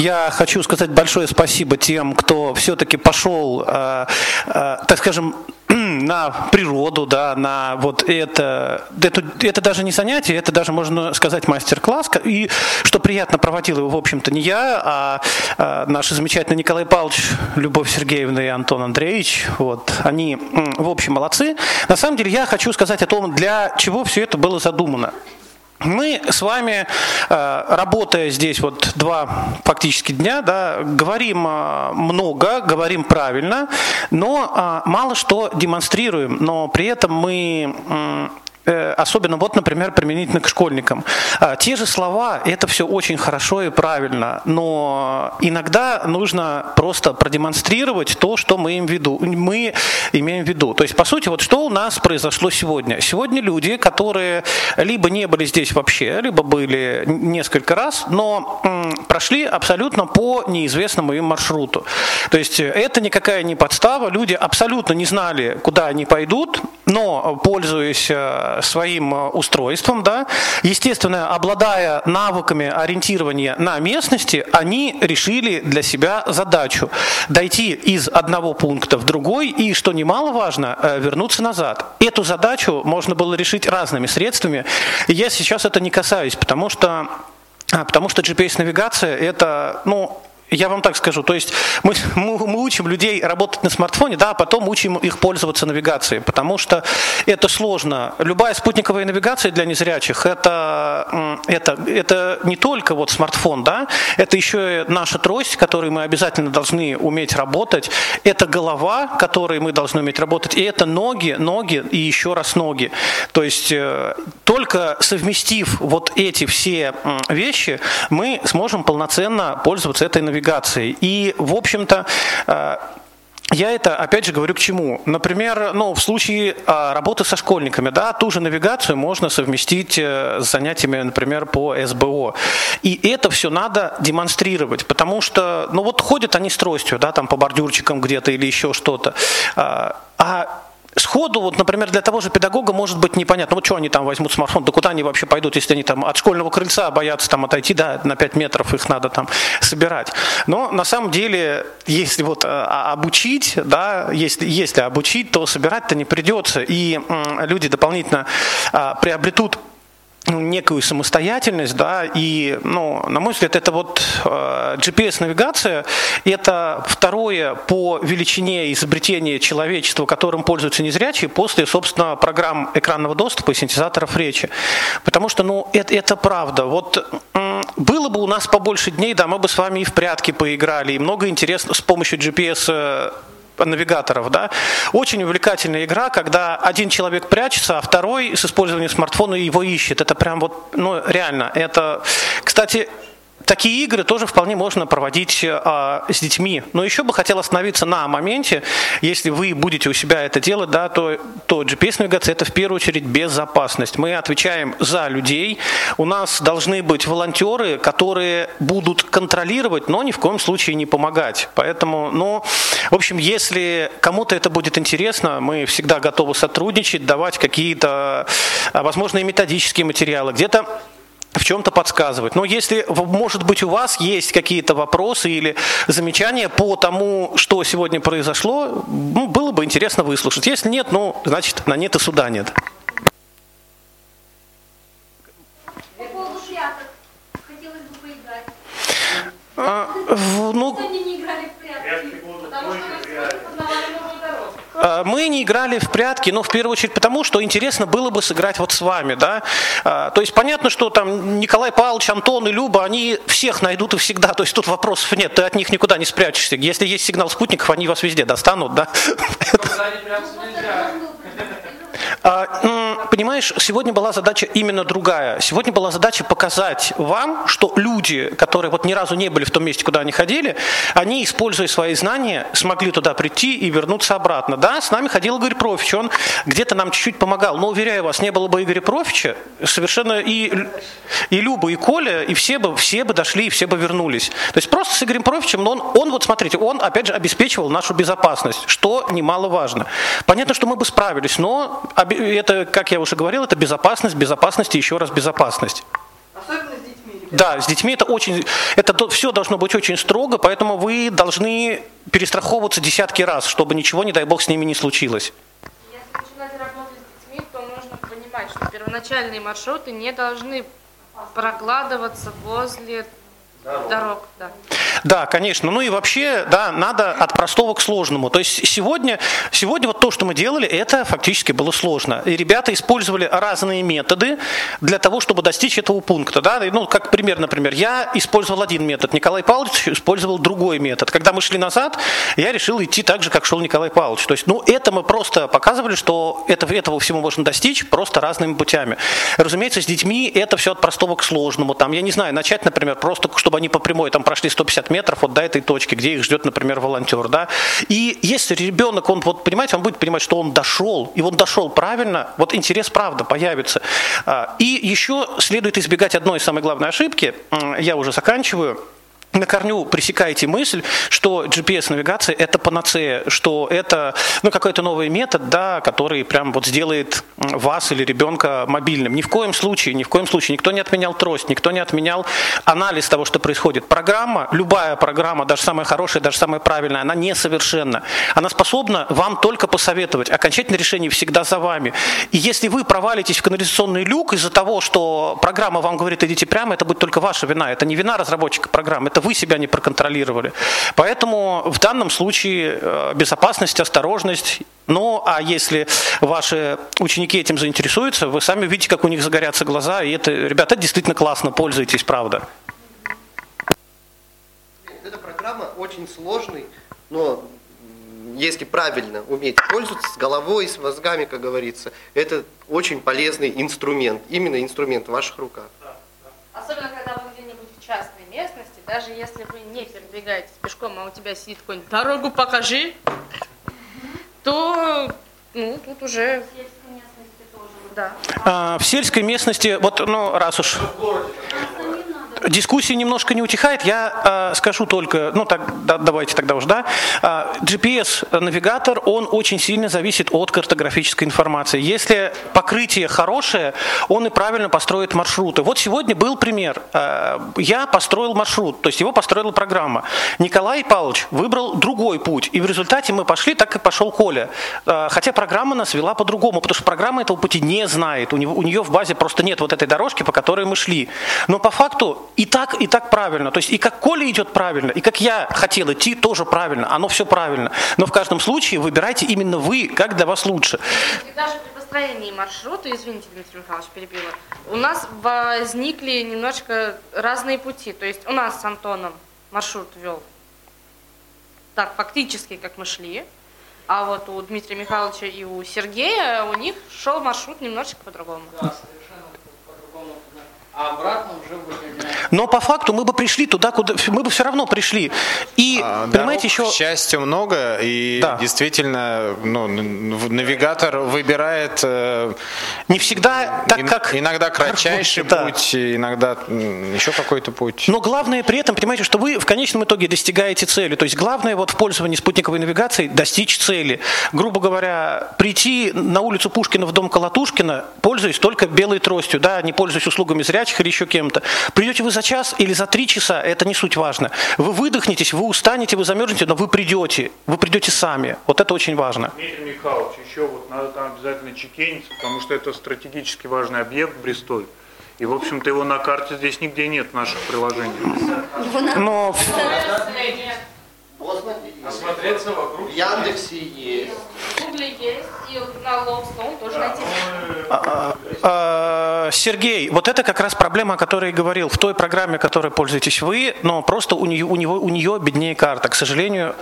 Я хочу сказать большое спасибо тем, кто все-таки пошел, так скажем, на природу, да, на вот это даже не занятие, это даже, можно сказать, мастер-класс, и что приятно, проводил его, в общем-то, не я, а наши замечательные Николай Павлович, Любовь Сергеевна и Антон Андреевич, вот, они, в общем, молодцы. На самом деле, я хочу сказать о том, для чего все это было задумано. Мы с вами, работая здесь вот 2 фактически дня, да, говорим много, говорим правильно, но мало что демонстрируем, но при этом мы... Особенно, вот, например, применительно к школьникам. Те же слова, это все очень хорошо и правильно, но иногда нужно просто продемонстрировать то, что мы имеем в виду. То есть, по сути, вот что у нас произошло сегодня. Сегодня люди, которые либо не были здесь вообще, либо были несколько раз, но прошли абсолютно по неизвестному им маршруту. То есть, это никакая не подстава, люди абсолютно не знали, куда они пойдут, но, пользуясь своим устройством, да, естественно, обладая навыками ориентирования на местности, они решили для себя задачу дойти из одного пункта в другой и, что немаловажно, вернуться назад. Эту задачу можно было решить разными средствами. Я сейчас это не касаюсь, потому что GPS-навигация это, я вам так скажу, то есть мы учим людей работать на смартфоне, да, а потом учим их пользоваться навигацией, потому что это сложно. Любая спутниковая навигация для незрячих это не только вот смартфон, да, это еще и наша трость, которой мы обязательно должны уметь работать, это голова, которой мы должны уметь работать, и это ноги и еще раз ноги. То есть только совместив вот эти все вещи, мы сможем полноценно пользоваться этой навигацией. И, в общем-то, я это, опять же, говорю к чему. Например, в случае работы со школьниками, да, ту же навигацию можно совместить с занятиями, например, по СБО. И это все надо демонстрировать, потому что, ходят они с тростью, да, там по бордюрчикам где-то или еще что-то. Сходу, вот, например, для того же педагога может быть непонятно, что они там возьмут смартфон, да куда они вообще пойдут, если они там от школьного крыльца боятся там отойти, да, на 5 метров их надо там собирать. Но на самом деле, если вот обучить, да, если обучить, то собирать-то не придется, и люди дополнительно приобретут некую самостоятельность, да, и, на мой взгляд, это вот GPS-навигация, это второе по величине изобретение человечества, которым пользуются незрячие, после, собственно, программ экранного доступа и синтезаторов речи. Потому что, это правда. Вот было бы у нас побольше дней, да, мы бы с вами и в прятки поиграли, и много интересного с помощью GPS навигаторов, да. Очень увлекательная игра, когда один человек прячется, а второй с использованием смартфона его ищет. Это прям вот, реально. Это, кстати, такие игры тоже вполне можно проводить с детьми. Но еще бы хотел остановиться на моменте, если вы будете у себя это делать, да, то GPS-навигация – это в первую очередь безопасность. Мы отвечаем за людей. У нас должны быть волонтеры, которые будут контролировать, но ни в коем случае не помогать. Поэтому, в общем, если кому-то это будет интересно, мы всегда готовы сотрудничать, давать какие-то, возможно, и методические материалы, где-то в чем-то подсказывать. Но если, может быть, у вас есть какие-то вопросы или замечания по тому, что сегодня произошло, было бы интересно выслушать. Если нет, значит, на нет и суда нет. По поводу пряток. Хотелось бы поиграть. Сегодня не играли в прятки, потому что мы не играли в прятки, но в первую очередь потому, что интересно было бы сыграть вот с вами, да. То есть понятно, что там Николай Павлович, Антон и Люба, они всех найдут и всегда, то есть тут вопросов нет, ты от них никуда не спрячешься. Если есть сигнал спутников, они вас везде достанут, да. Понимаешь, сегодня была задача именно другая. Сегодня была задача показать вам, что люди, которые вот ни разу не были в том месте, куда они ходили, они, используя свои знания, смогли туда прийти и вернуться обратно. Да, с нами ходил Игорь Профич, он где-то нам чуть-чуть помогал. Но, уверяю вас, не было бы Игоря Профича, совершенно и Люба, и Коля, и все бы дошли, и все бы вернулись. То есть просто с Игорем Профичем, но он вот смотрите, он опять же обеспечивал нашу безопасность, что немаловажно. Понятно, что мы бы справились, но это, как я уже говорил, это безопасность и еще раз безопасность. Особенно с детьми. Да, с детьми это все должно быть очень строго, поэтому вы должны перестраховываться десятки раз, чтобы ничего, не дай бог, с ними не случилось. Если начинать работать с детьми, то нужно понимать, что первоначальные маршруты не должны прокладываться возле дорог. Да. Да, конечно. Ну и вообще, да, надо от простого к сложному. То есть сегодня вот то, что мы делали, это фактически было сложно. И ребята использовали разные методы для того, чтобы достичь этого пункта. Да? Ну, как пример, например, я использовал один метод, Николай Павлович использовал другой метод. Когда мы шли назад, я решил идти так же, как шел Николай Павлович. То есть, ну, это мы просто показывали, что этого всего можно достичь просто разными путями. Разумеется, с детьми это все от простого к сложному. Там, я не знаю, начать, например, просто, чтобы они по прямой там прошли 150 метров вот до этой точки, где их ждет, например, волонтер. Да? И если ребенок, он, вот, понимаете, он будет понимать, что он дошел, и он дошел правильно, вот интерес правда появится. И еще следует избегать одной самой главной ошибки, я уже заканчиваю. На корню пресекаете мысль, что GPS-навигация это панацея, что это какой-то новый метод, да, который прям вот сделает вас или ребенка мобильным. Ни в коем случае никто не отменял трость, никто не отменял анализ того, что происходит. Программа, любая программа, даже самая хорошая, даже самая правильная, она несовершенна. Она способна вам только посоветовать. Окончательное решение всегда за вами. И если вы провалитесь в канализационный люк из-за того, что программа вам говорит идите прямо, это будет только ваша вина. Это не вина разработчика программы, это вы себя не проконтролировали. Поэтому в данном случае безопасность, осторожность. Ну, а если ваши ученики этим заинтересуются, вы сами увидите, как у них загорятся глаза. И это, ребята, действительно классно, пользуйтесь, правда. Эта программа очень сложная, но если правильно уметь пользоваться с головой, с мозгами, как говорится, это очень полезный инструмент. Именно инструмент в ваших руках. Особенно, когда вы где-нибудь в частной местности, даже если вы не передвигаетесь пешком, а у тебя сидит какой-нибудь «дорогу покажи», то тут уже... В сельской местности тоже. Да. В сельской местности, вот, раз уж дискуссия немножко не утихает, я скажу только, давайте тогда уж, да. GPS-навигатор, он очень сильно зависит от картографической информации. Если покрытие хорошее, он и правильно построит маршруты. Вот сегодня был пример. Я построил маршрут, то есть его построила программа. Николай Павлович выбрал другой путь, и в результате мы пошли так, как пошел Коля. Хотя программа нас вела по-другому, потому что программа этого пути не знает. У нее в базе просто нет вот этой дорожки, по которой мы шли. Но по факту и так правильно. То есть и как Коля идет правильно, и как я хотел идти, тоже правильно. Оно все правильно. Но в каждом случае выбирайте именно вы, как для вас лучше. И даже при построении маршрута, извините, Дмитрий Михайлович, перебила, у нас возникли немножко разные пути. То есть у нас с Антоном маршрут вел так фактически, как мы шли. А вот у Дмитрия Михайловича и у Сергея у них шел маршрут немножечко по-другому. Да, совершенно по-другому. А обратно уже выгоняем. Но по факту мы бы пришли туда, куда мы бы все равно пришли. И, понимаете, еще... К счастью, много, и да. Действительно, навигатор выбирает не всегда так, как... Иногда кратчайший путь, иногда еще какой-то путь. Но главное при этом, понимаете, что вы в конечном итоге достигаете цели. То есть главное вот в пользовании спутниковой навигацией достичь цели. Грубо говоря, прийти на улицу Пушкина в дом Колотушкина, пользуясь только белой тростью, да, не пользуясь услугами зрячих или еще кем-то. Придете вы за час или за 3 часа, это не суть важно. Вы выдохнетесь, вы устанете, вы замерзнете, но вы придете сами. Вот это очень важно. Дмитрий Михайлович, еще вот надо там обязательно чекиниться, потому что это стратегически важный объект Бристоль. И, в общем-то, его на карте здесь нигде нет в наших приложениях. Но... Осмотреться вокруг. В Яндексе есть. В Гугле есть, и на Лоустоун тоже найти. Сергей, вот это как раз проблема, о которой я говорил. В той программе, которой пользуетесь вы, но просто у нее беднее карта, к сожалению.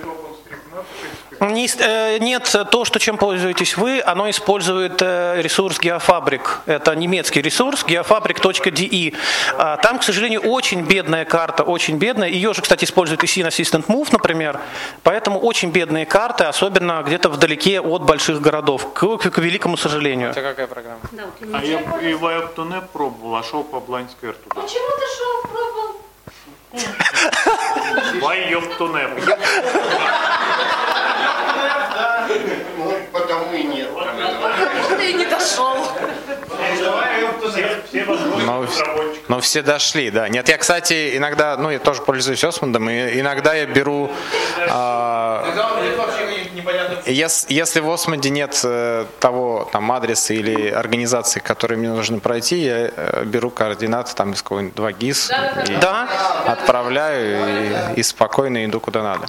Нет, то, чем пользуетесь вы, оно использует ресурс Geofabrik. Это немецкий ресурс, geofabrik.de. Там, к сожалению, очень бедная карта, очень бедная. Ее же, кстати, использует и Scene Assistant Move, например. Поэтому очень бедные карты, особенно где-то вдалеке от больших городов, к великому сожалению. Это какая программа? А я и в Аэптоне пробовал, а шел по Блайнскэр туда. Почему ты шел, пробовал? В Аэптоне. Потому кому и нет. Ты и не дошел. Но все дошли, да. Нет, я, кстати, иногда, я тоже пользуюсь Осмондом, и иногда я беру, если в Осмонде нет того там адреса или организации, которые мне нужно пройти, я беру координаты там из какого-нибудь 2GIS и Да. отправляю и спокойно иду куда надо.